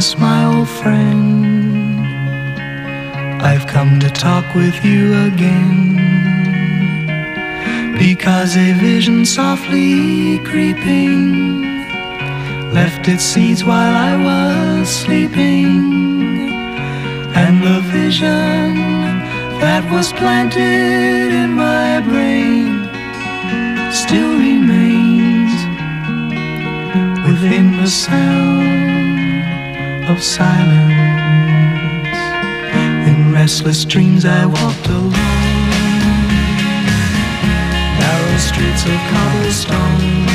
darkness, my old friend, I've come to talk with you again, because a vision softly creeping left its seeds while I was sleeping, and the vision that was planted in my brain still remains within the sound of silence. In restless dreams I walked alone, narrow streets of cobblestone,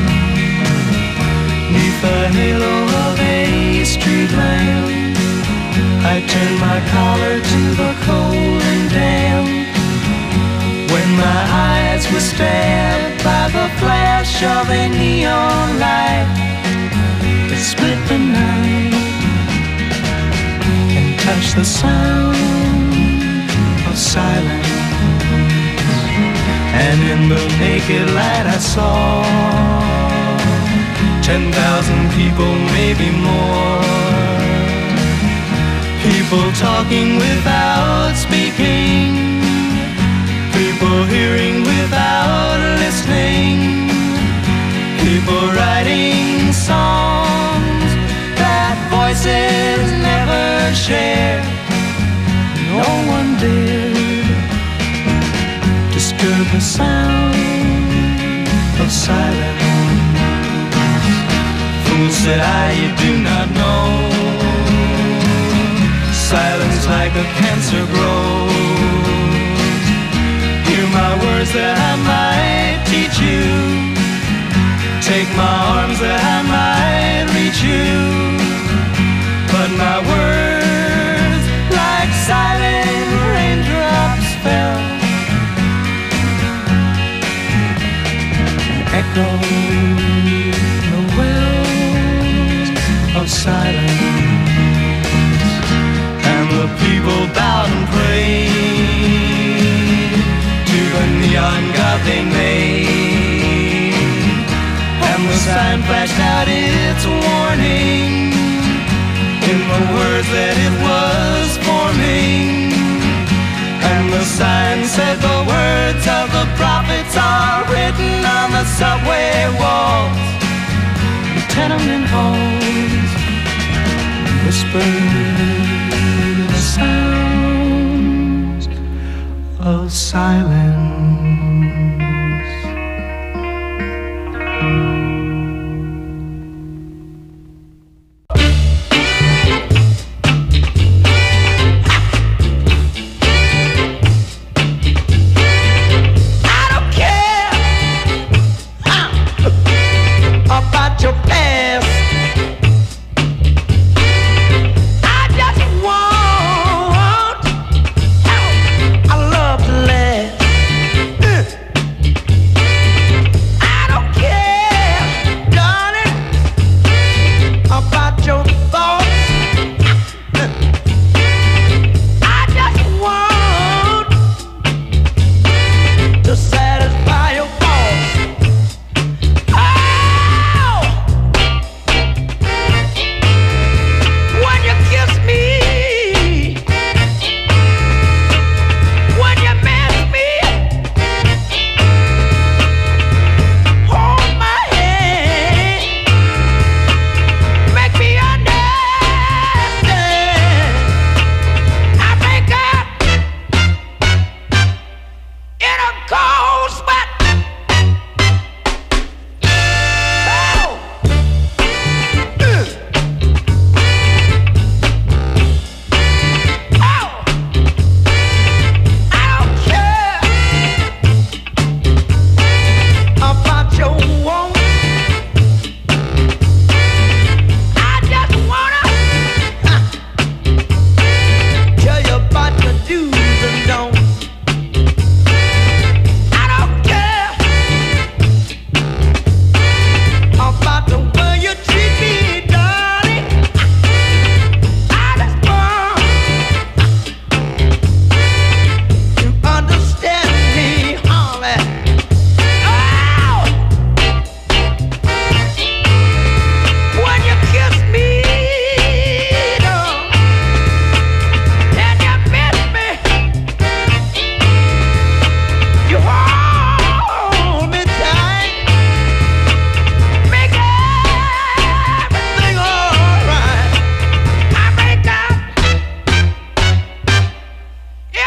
neath the halo of a street lamp. I turned my collar to the cold and damp, when my eyes were stabbed by the flash of a neon light that split the night and touched the sound of silence. And in the naked light I saw 10,000 people, maybe more, people talking without speaking, people hearing without listening, people writing songs that voices never shared. No one dared disturb the sound of silence. Fool, said I, you do not know, silence like a cancer grows. Hear my words that I might teach you, take my arms that I might reach you, but my words like silent raindrops fell, echoed the wells of silence. The people bowed and prayed to the neon god they made, and the sign flashed out its warning in the words that it was forming. And the sign said the words of the prophets are written on the subway walls, the tenement halls, whispered sounds of silence. I don't care about your past. I love to laugh.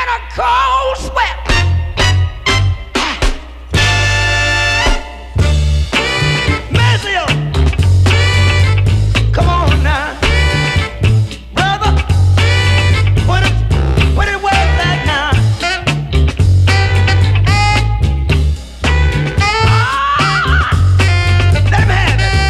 a cold sweat. Maceo, come on now, brother. What it was like now? Let me have it.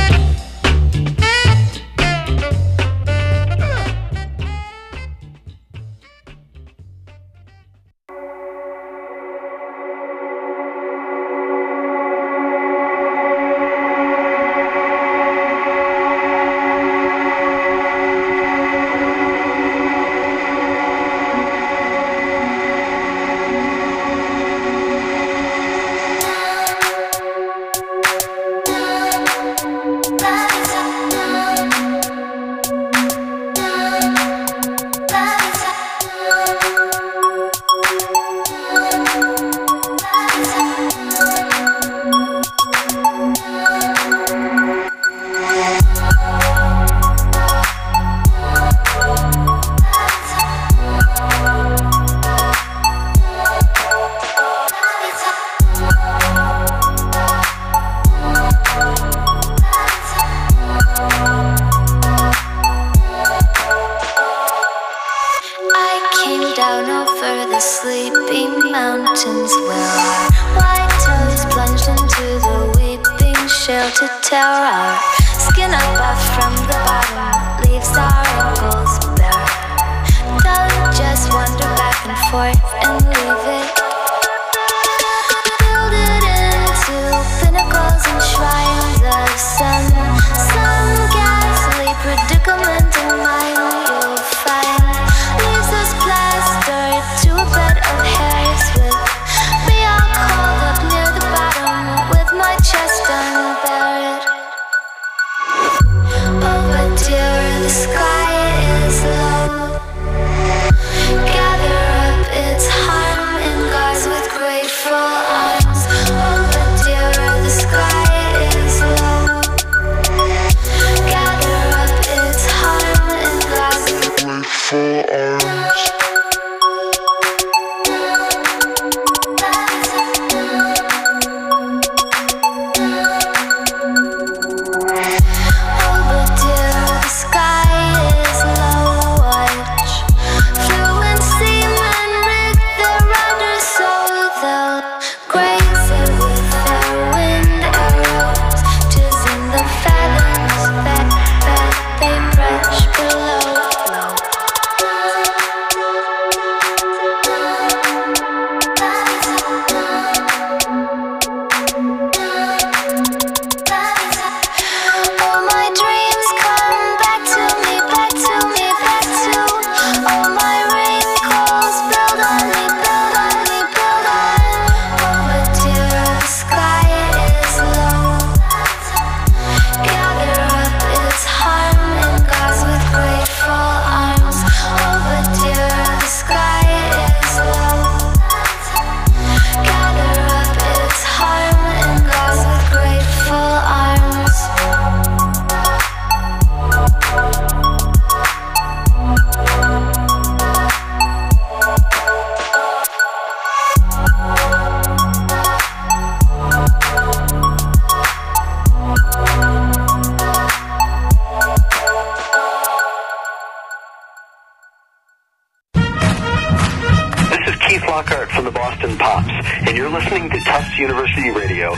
University Radio,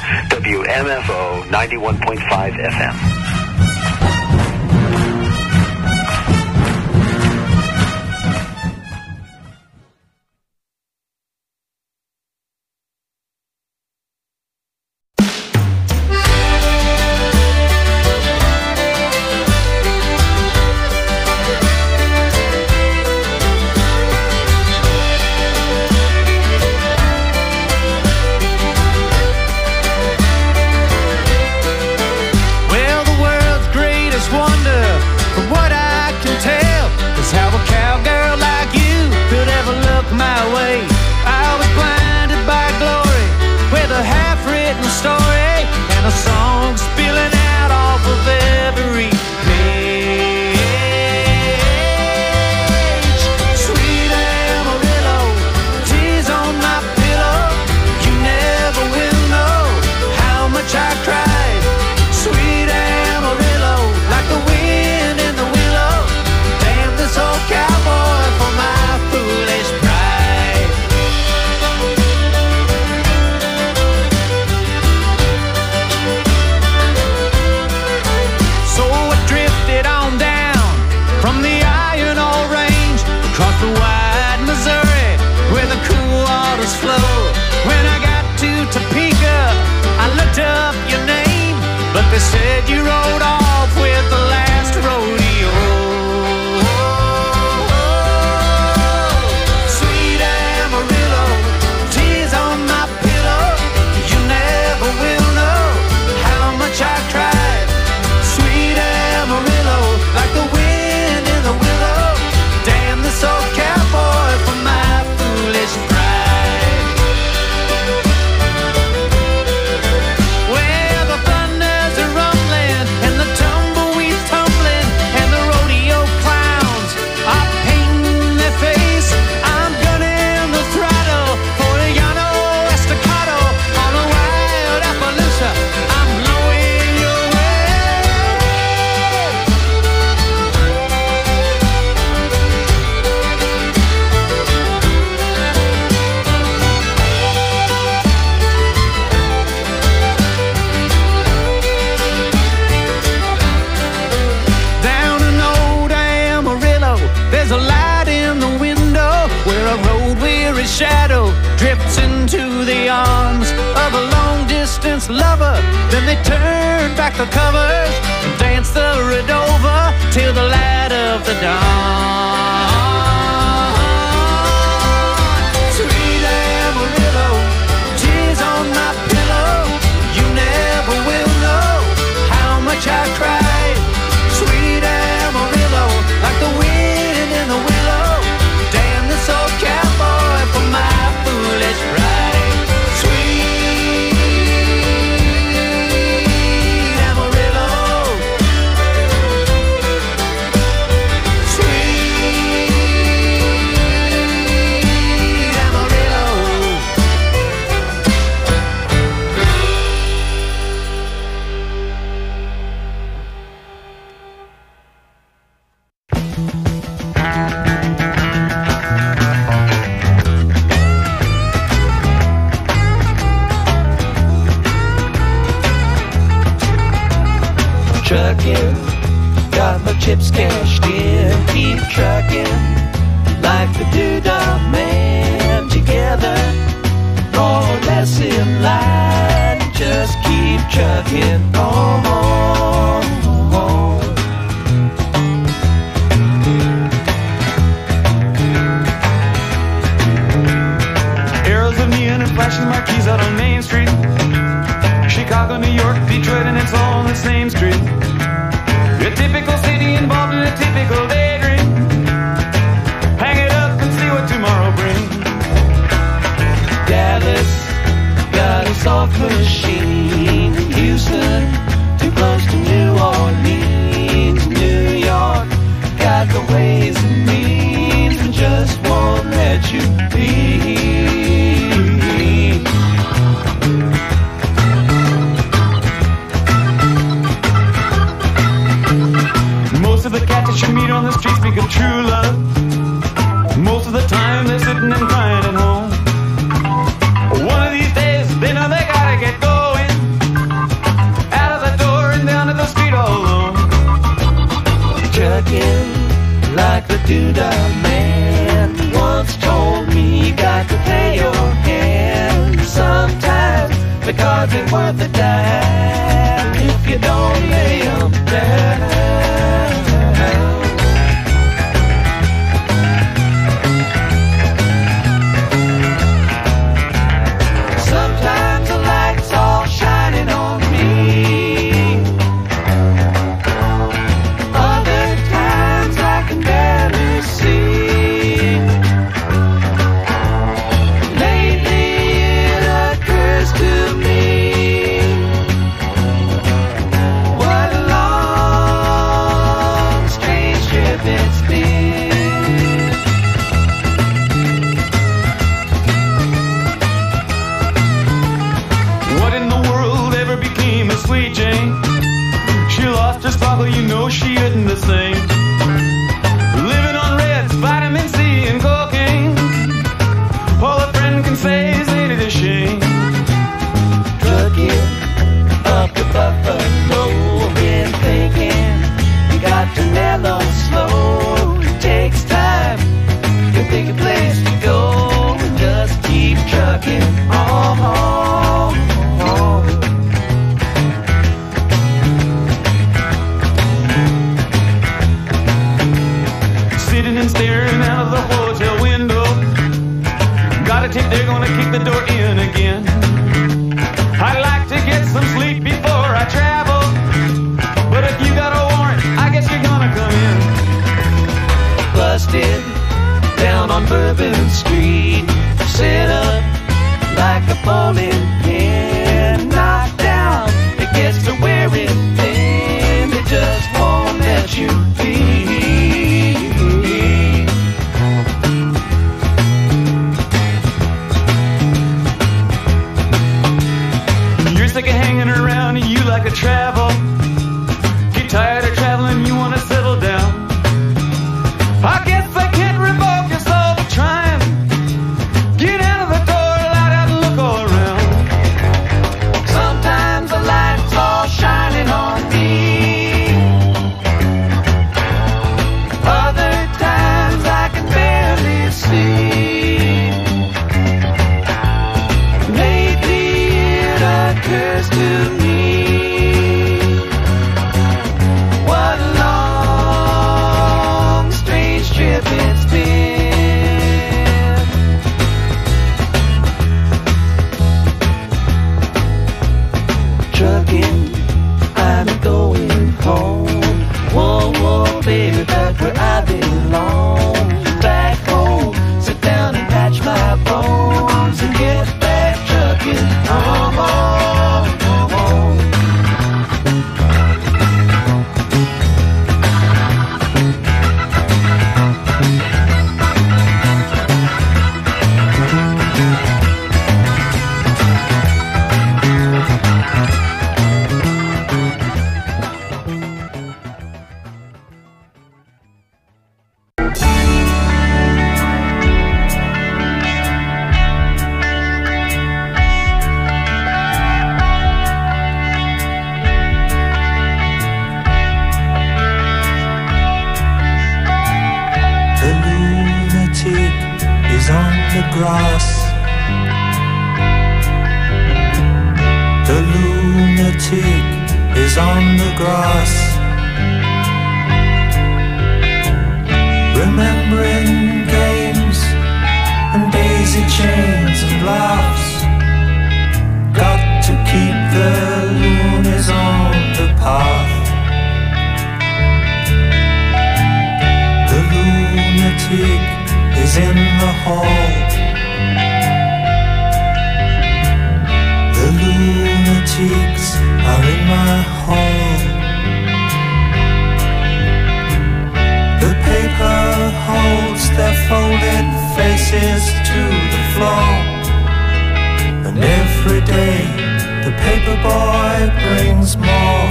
WMFO 91.5 FM. Well, the world said you rode off with the last rodeo. Sweet Amarillo, tears on my pillow. You never will know how much I cried. Sweet Amarillo, like the wind in the willow. Damn this old cowboy for my foolish pride. Well, the thunders are rumbling and the tumbleweeds tumbling and the rodeo clowns are painting their face. I'm gunning the throttle for a Llano Estacado on a wild Appaloosa. I'm blowing your way. Down in old Amarillo, there's a light in the window where a road-weary shadow drifts into the arms of a long-distance lover. Then they turn back the covers and dance the Redova till the light of the dawn. Sweet Amarillo, tears on my pillow. You never will know how much I cried. Sweet Amarillo, like the wind in the willow. Damn this old cowboy for my foolish pride. Sweet Amarillo, sweet Amarillo. Trucking, got my chips cashed in. Keep trucking like the Doodah Man. Together, more or less in line. Just keep trucking on. Arrows of neon and flashing marquees out on Main Street. Chicago, New York, Detroit, and it's all on the same street. A typical city involved in a typical daydream. Hang it up and see what tomorrow brings. Dallas, got a soft machine. Houston, too close to New Orleans. New York, got the ways and means and just won't let you be. Most of the cats that you meet on the street speak of true love. Most of the time they're sitting and crying at home. One of these days they know they gotta get going. Out of the door and down to the street all alone. Trucking like the Doodah Man once told me, you got to pay your hand. Sometimes the cards ain't worth a dime if you don't lay 'em down. Sometimes the light's all shining on me. Other times I can barely see. Lately it occurs to me what a long got a tip, they're gonna kick the door in again. I'd like to get some sleep before I travel, but if you got a warrant, I guess you're gonna come in. Busted down on Bourbon Street, set up like a bowling pin, knocked down, it gets to wearing thin, it just won't let you be. You're sick of hanging around and you like to travel, get tired of traveling, you wanna settle down. I guess I can't revoke your soul for trying. Get out of the door, light out and look all around. Sometimes the light's all shining on me, other times I can barely see. Lately it occurs to me, what a long, strange trip it's been. Trucking, I'm going home. Whoa, whoa, baby, back where I belong. Back home, sit down and patch my bones and get back trucking. Come on, come on. The lunatic is on the grass. The lunatic is on the grass, remembering games and daisy chains and laughs. Got to keep the loonies on the path. The lunatic is in the hall. The lunatics are in my hall. The paper holds their folded faces to the floor, and every day the paper boy brings more.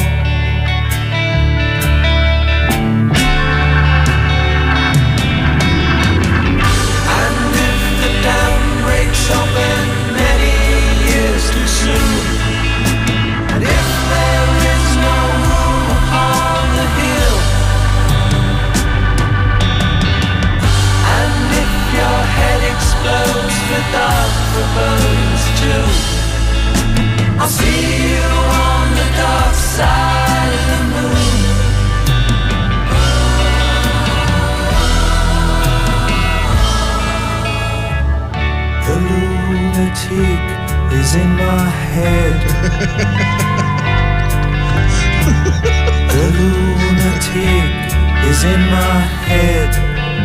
Open many years too soon, and if there is no room upon the hill, and if your head explodes with dark forebodings too, I'll see you on the dark side of the moon. The lunatic is in my head. The lunatic is in my head.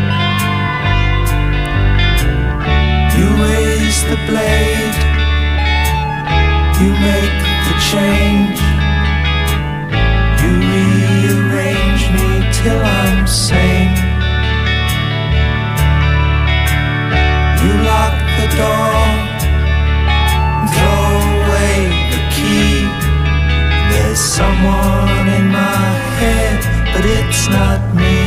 You raise the blade, you make the change, you rearrange me till I'm sane. You lock the door, throw away the key. There's someone in my head, but it's not me.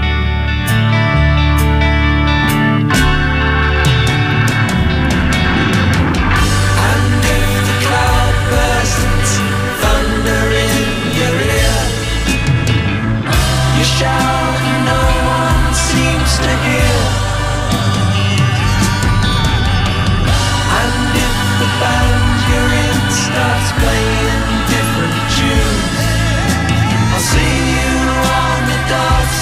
And if the cloud bursts, thunder in your ear, you shout and no one seems to hear. The band you're in starts playing different tunes, I'll see you on the dark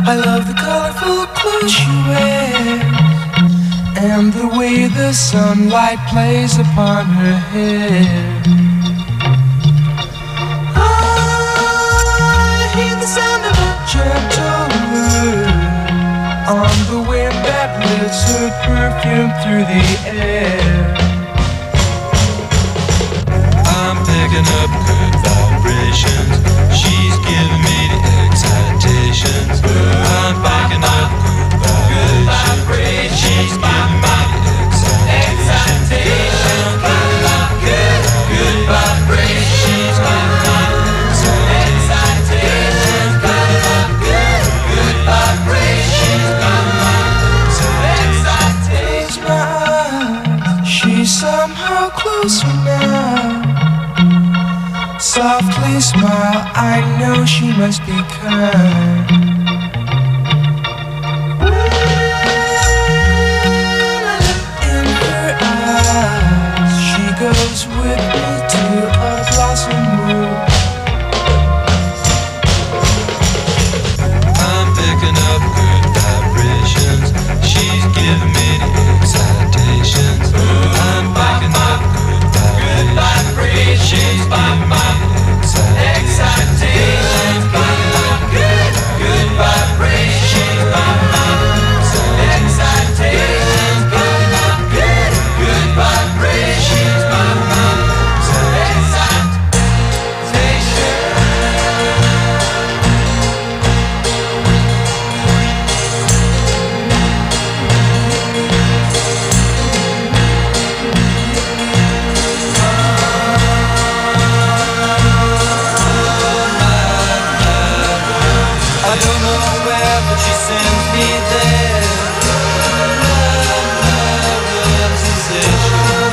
I love the colorful clothes she wears and the way the sunlight plays upon her hair. I hear the sound of a gentle word on the wind that lifts her perfume through the air. I'm picking up good vibrations. She's giving me the excitations. I'm picking up good vibrations. She's giving me the excitations. Good vibrations. She's giving me the excitations. Good vibrations. She's giving me the excitations. She's somehow closer now. Softly smile, I know she must be kind. In her eyes, she goes with me to a blossom room. I'm picking up good vibrations. She's giving me the excitations. I'm picking up good vibrations. She's giving me the excitations. Good vibrations. Excitations. Good vibrations. I don't know where, but she sends me there. Love, sensation.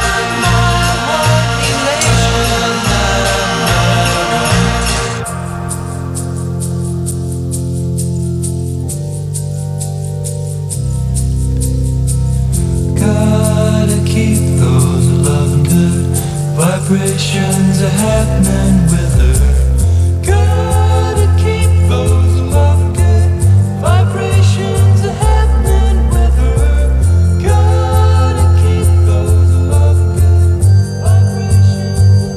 Gotta keep those loving good vibrations are happening with her. Gotta keep those loving good vibrations are happening with her. Gotta keep those loving good vibrations.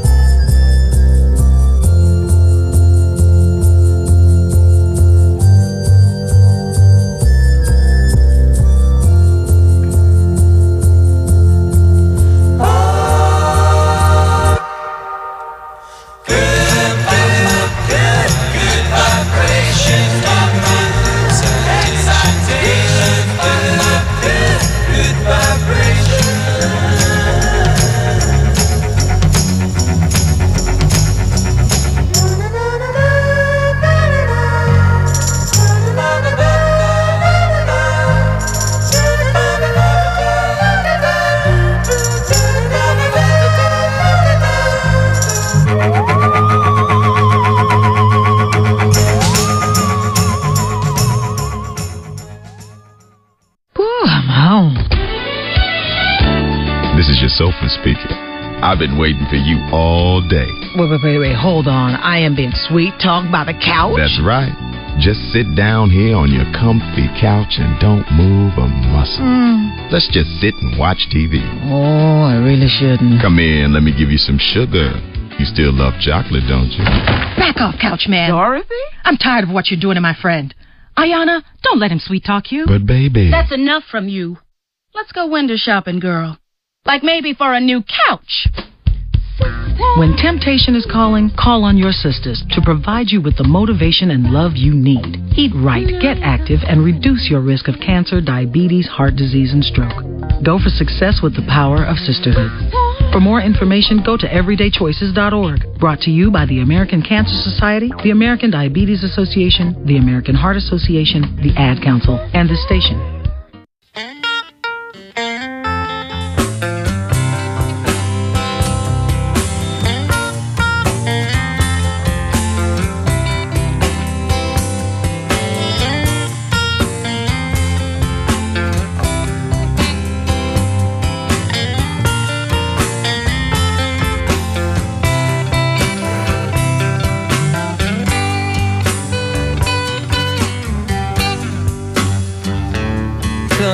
Sofa speaking. I've been waiting for you all day. Wait, hold on. I am being sweet talked by the couch? That's right. Just sit down here on your comfy couch and don't move a muscle. Let's just sit and watch TV. Oh, I really shouldn't. Come in, let me give you some sugar. You still love chocolate, don't you? Back off, couch man. Dorothy? I'm tired of what you're doing to my friend. Ayana, don't let him sweet talk you. But baby... That's enough from you. Let's go window shopping, girl. Like maybe for a new couch. When temptation is calling, call on your sisters to provide you with the motivation and love you need. Eat right, get active, and reduce your risk of cancer, diabetes, heart disease, and stroke. Go for success with the power of sisterhood. For more information, go to everydaychoices.org. Brought to you by the American Cancer Society, the American Diabetes Association, the American Heart Association, the Ad Council, and this station.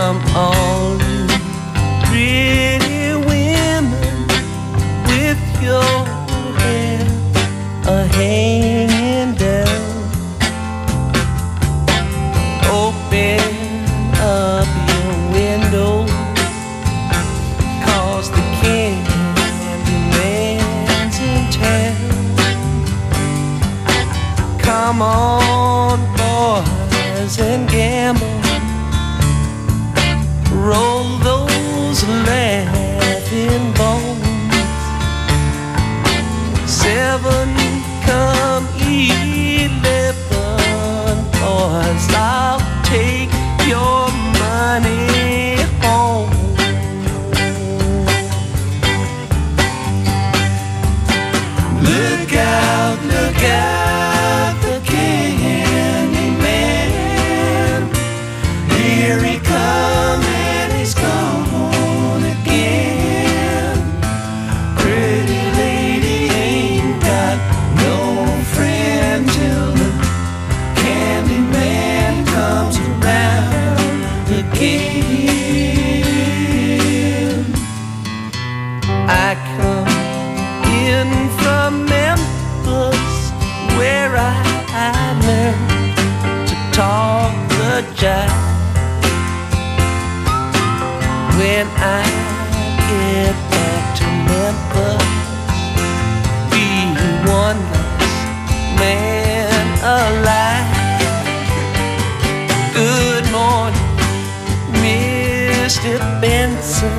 Come on, you pretty women, with your hair hanging down. Open up your window, 'cause the Candyman's in town. Come on, boys, and gamble. Roll those laughing bones. 7 come 11, boys, I'll take your money home. Look out, the Candyman. Here he comes and he's gone again. Pretty lady ain't got no friend till the Candyman comes around again. I come in from Memphis, where I learned to talk the jive. When I get back to Memphis, be one last man alive. Good morning, Mr. Benson.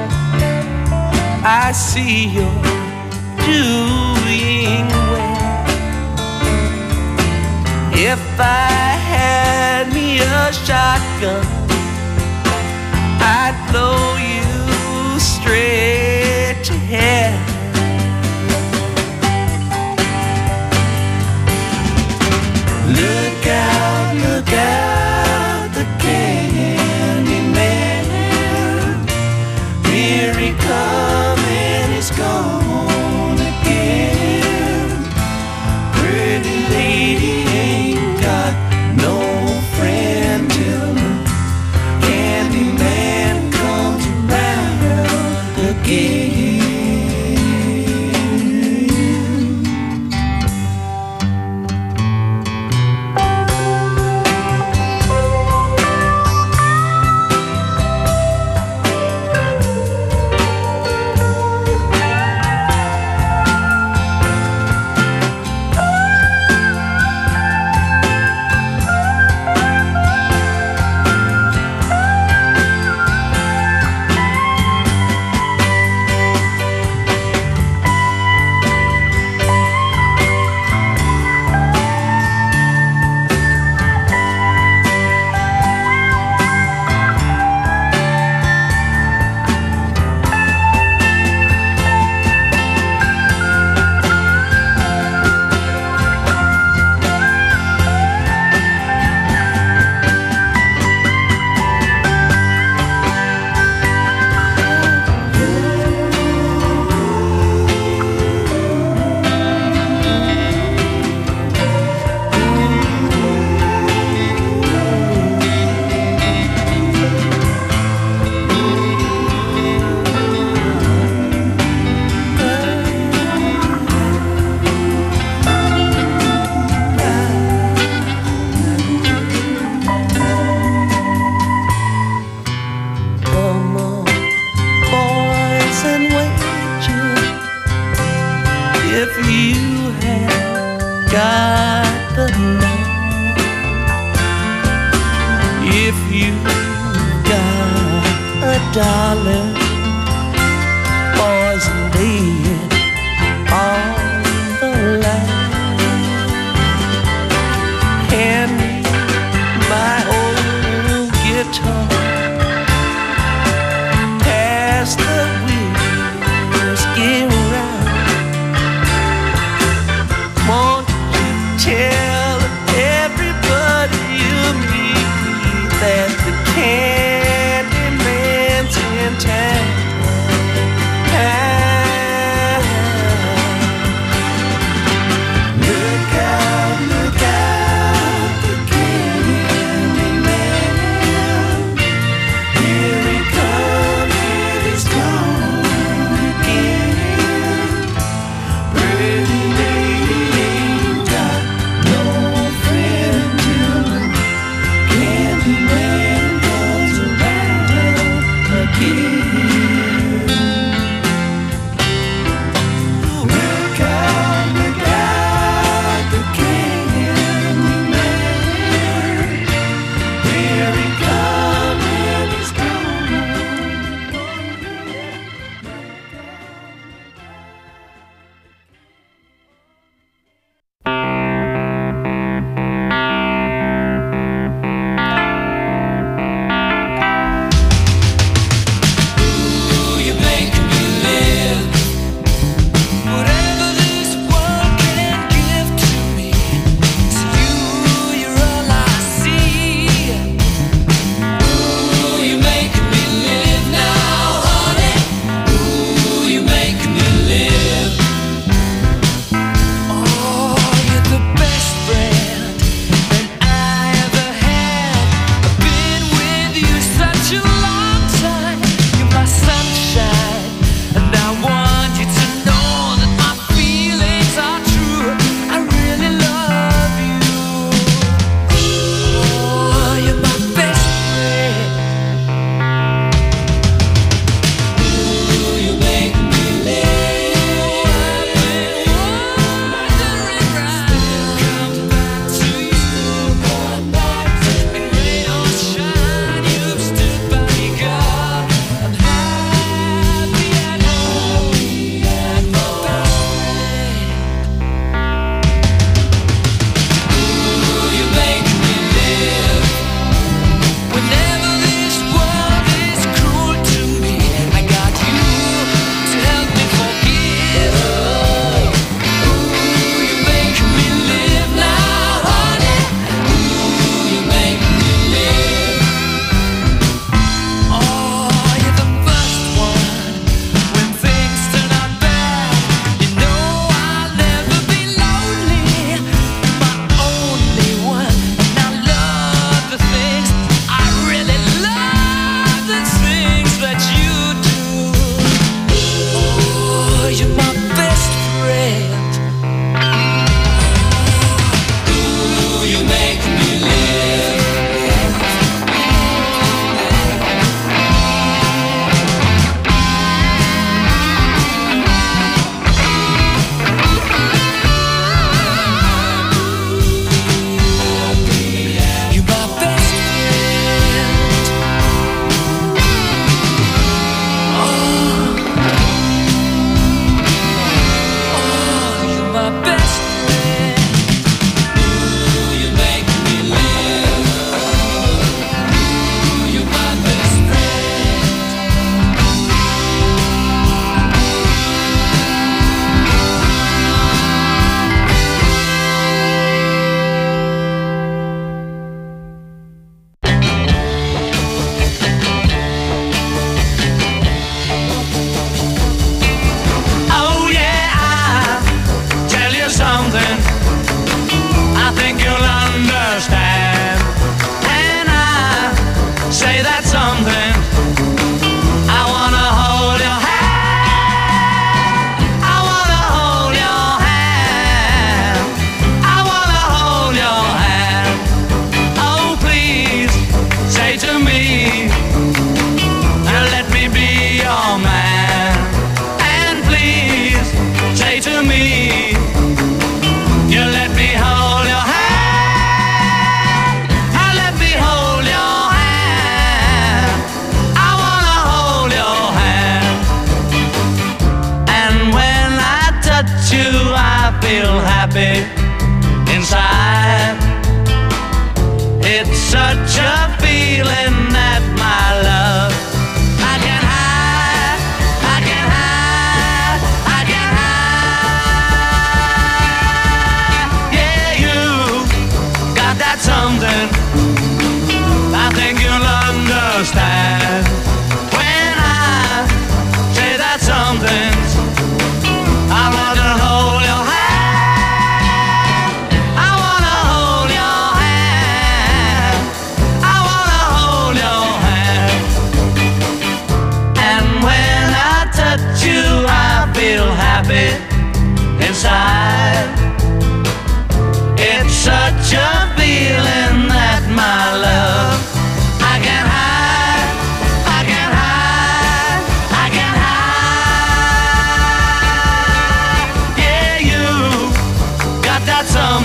I see you're doing well. If I had me a shotgun, I'd blow you straight to hell. Look out, the Candyman. Here he comes and he's gone again. Pretty lady ain't got no friend till the Candyman comes around again. Dollar, boys, lay it on the line. Hand me my old guitar, pass the whiskey around. Won't you tell everybody you meet that the Candyman's in town?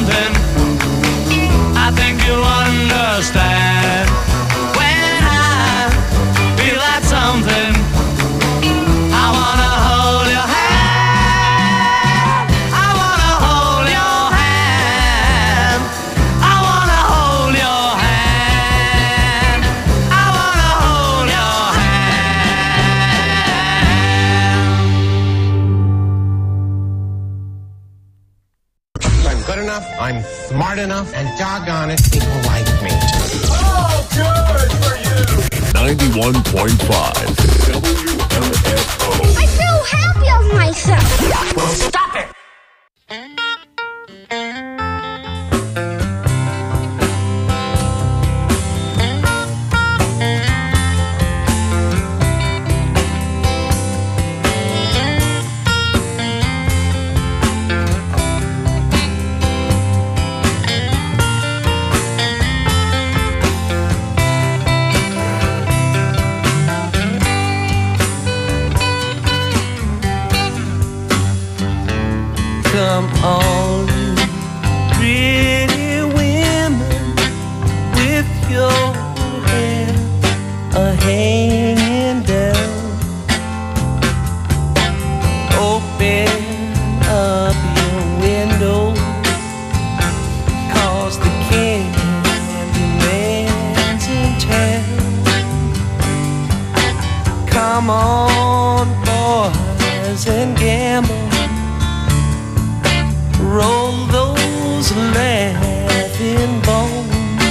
something I think you'll understand. When I feel that something, I wanna hold your hand. I wanna hold your hand. I wanna hold your hand. I wanna hold your hand. I'm good enough, I'm smart enough, and doggone it, people like me. Oh, good for you! 91.5 WMFO. I feel happy of myself. Well, stop it! Come on, pretty women, with your hair hanging down. Open up your window, 'cause the Candyman's in town. Come on, boys, and gamble. Roll those laughing bones.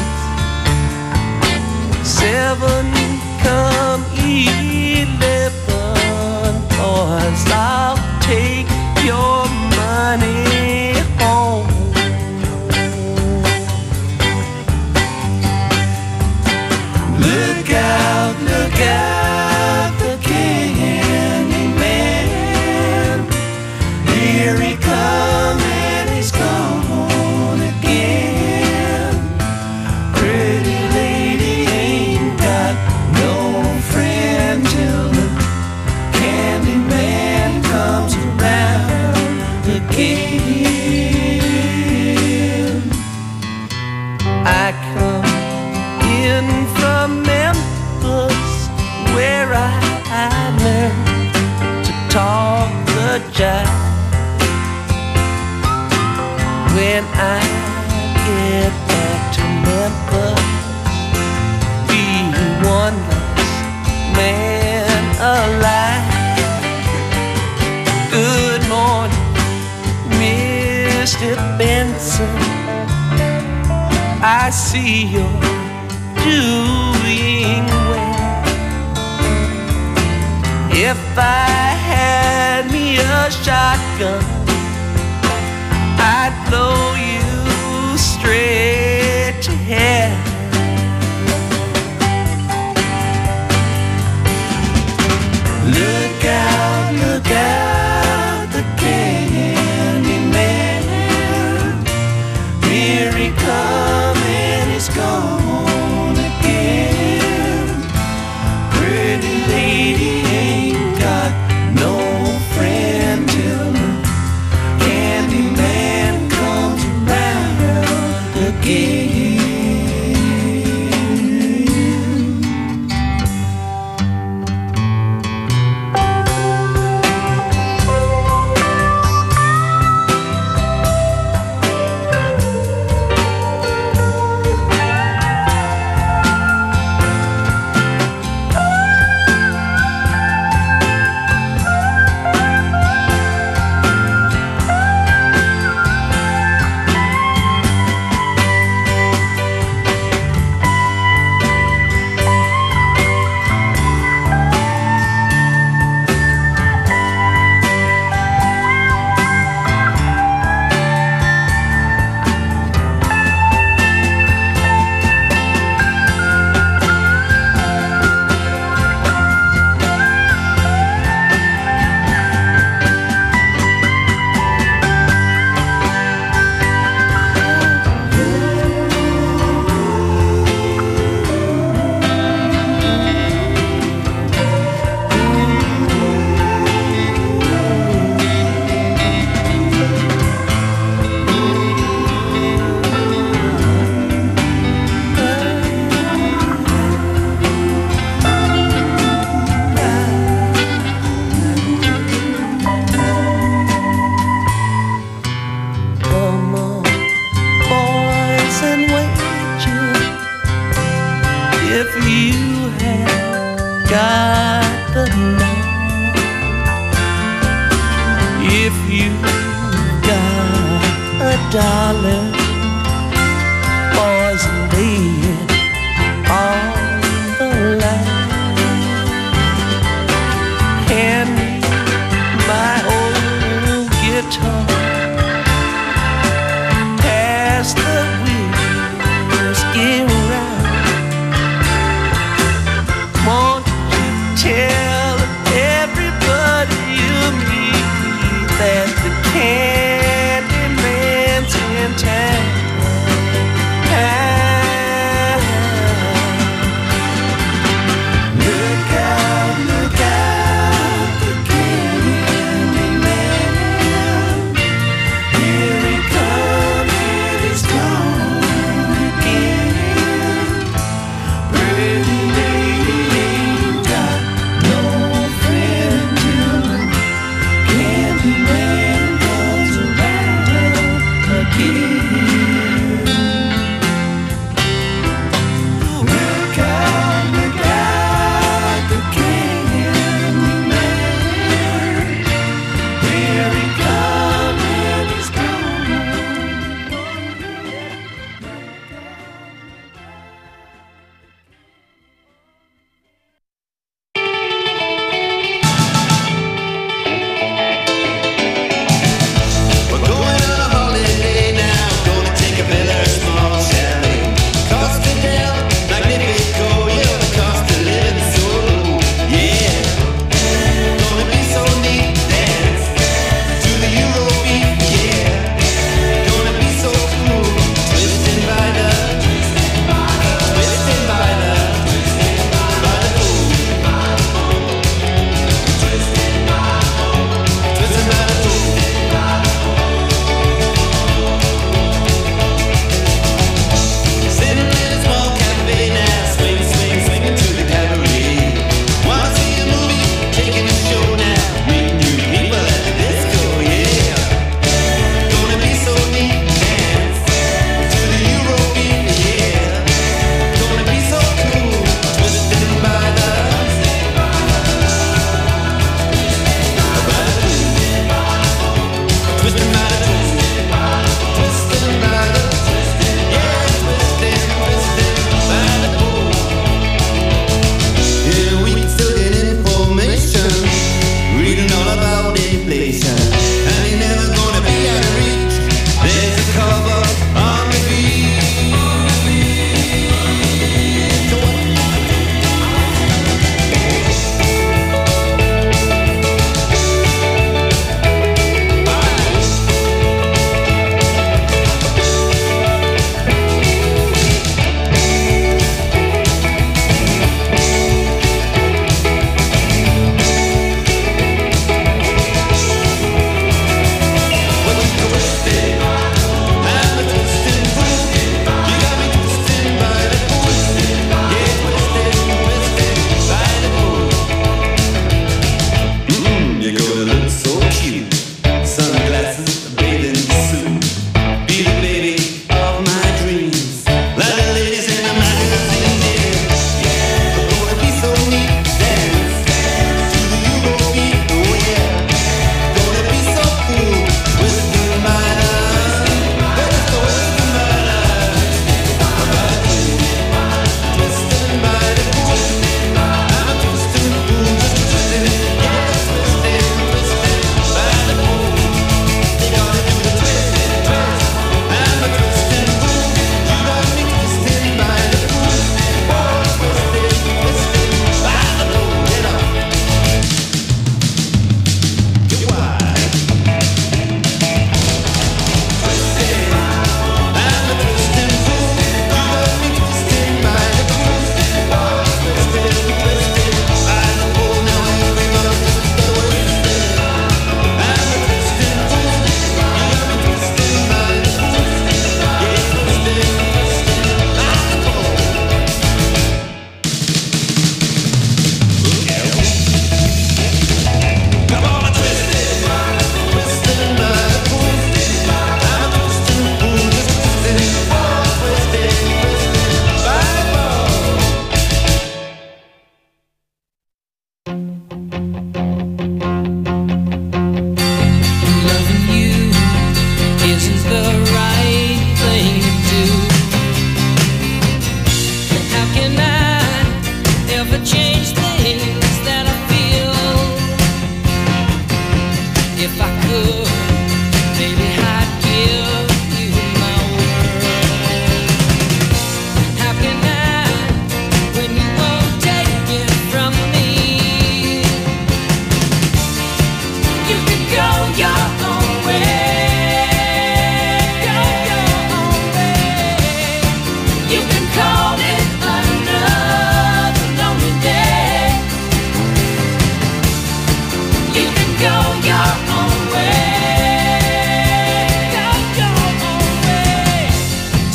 7 come 11, boys, I'll take your money home. Look out, the Candyman. Here he comes. He's gone again. Pretty lady ain't got no friend till the Candyman comes around again. I come in from Memphis, where I learned to talk the jive. When I get back to Memphis, be one less man alive. Good morning, Mr. Benson. I see you're doing well. If I had me a shotgun, I'd blow you straight to hell. Look out, the Candyman. Here he comes and he's gone again. Pretty lady ain't got no friend till the Candyman comes around again.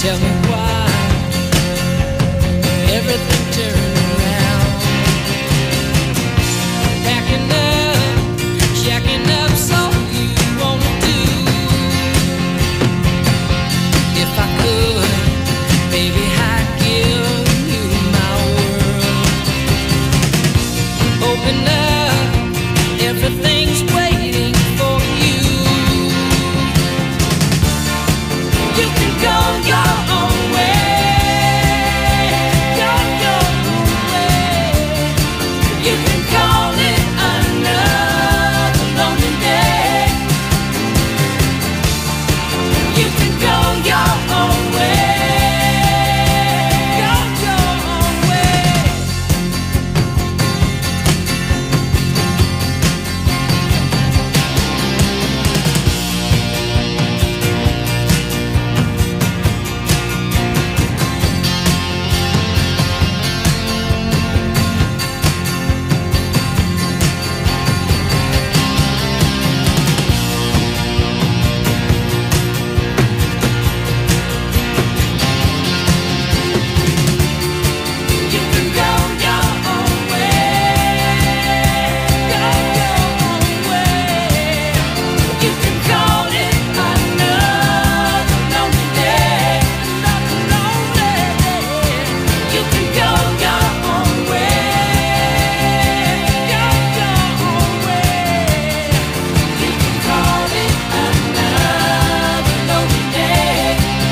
Tell me why everything turned around. Packing up, jacking up, so you wanna do. If I could, baby, I'd give you my world. Open up, everything's waiting for you. You can go your own way, go your own way. You can call it another lonely day. You can go your own way, go your own way. You can go your own way, go your own way. You can call it another lonely day, another lonely day. You can go your own way, go your own way. You can call it another lonely day.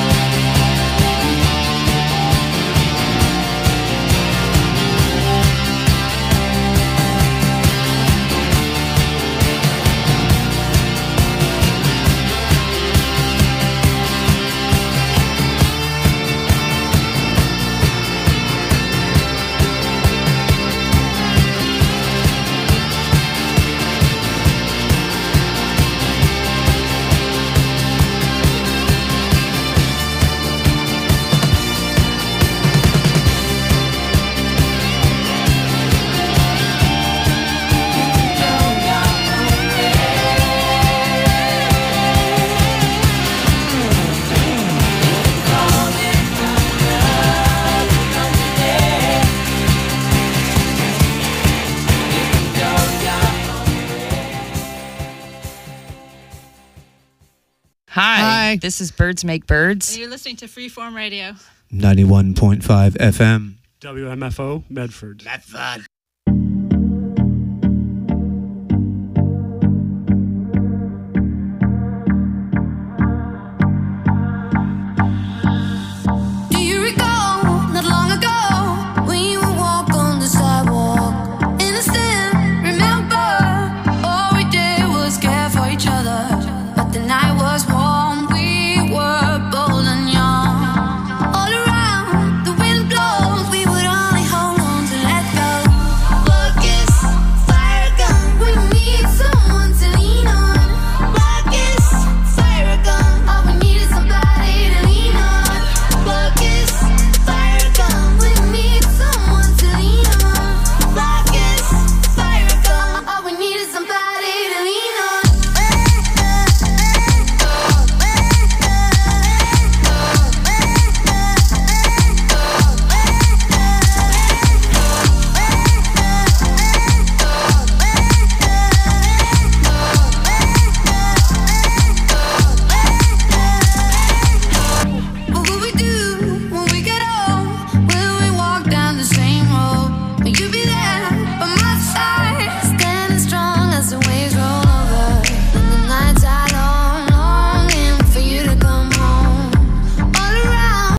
Hi, this is Birds Make Birds. And you're listening to Freeform Radio. 91.5 FM. WMFO, Medford. Medford.